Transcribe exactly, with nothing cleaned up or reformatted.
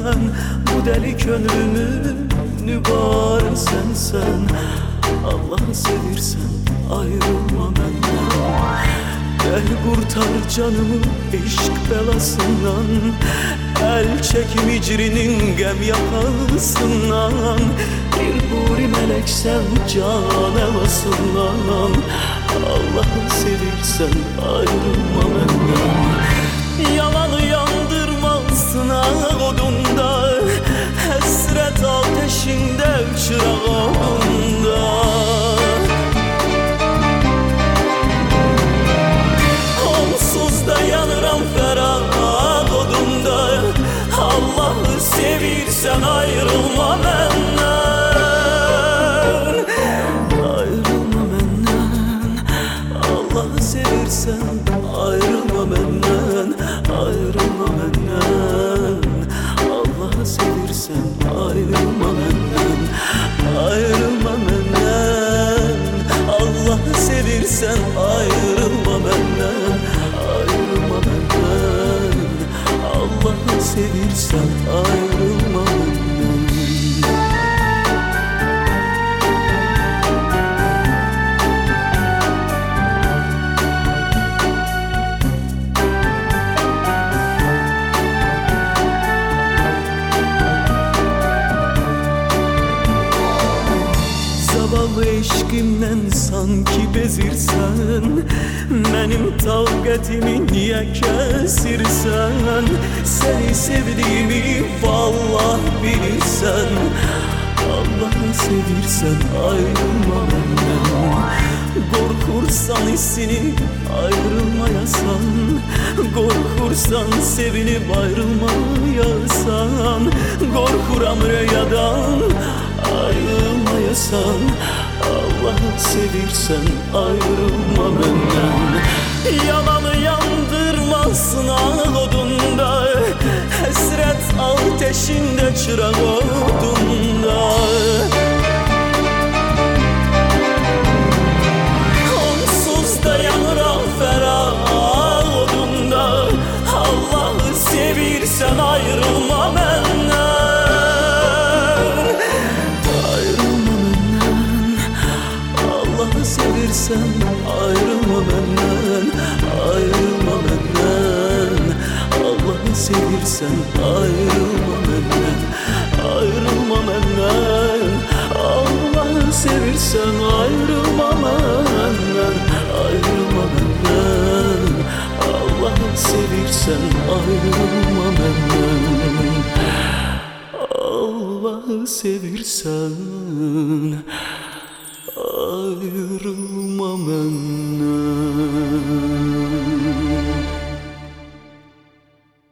sen, bu deli gönlümün nübarı sensen. Allah'ı sevirsen ayrılma benden. Gel kurtar canımı eşk belasından, el çekim hicrinin gem yakasından. Bir huri melek sen can evasından. Allah'ı sevirsen ayrılma benden. Yalanı yandırmazsın odunda, hasret ateşinde çırak odunda. Onsuz da yanıram ferah odunda. Allah'ı sevirsen ayrılma benden. Ayrılma benden. Allah'ı sevirsen ayrılma benden. Ayrılma benden. Allah'ı sevirsen ayrılma benden. Ayrılma benden. Allah'ı sevirsen ayrılma benden. Ayrılma benden. Allah'ı sevirsen ayrılma benden. Zavallı eşkimden sanki bezirsen, benim tavqətimi niye kesirsen? Seni sevdiğimi vallah bilirsen. Allah'ı sevirsen ayrılma benden. Korkursan hissini ayrılmayasan, korkursan sevinip ayrılmayasan, korkuram rüyadan ayrılmayasan. Allah'ı sevirsen ayrılma benden. Yalanı yandırmasın odunda, hasret ateşinde çırak odunda. Onsuz da yanıram ferah odunda. Allah'ı sevirsen ayrılma benden. Allah'ı sevirsen ayrılma benden. Ayrılma benden. Allah'ı sevirsen ayrılma benden. Ayrılma benden. Allah'ı sevirsen ayrılma benden. Ayrılma benden. Allah'ı sevirsen ayrılma benden. Allah'ı sevirsen ayrılma benden.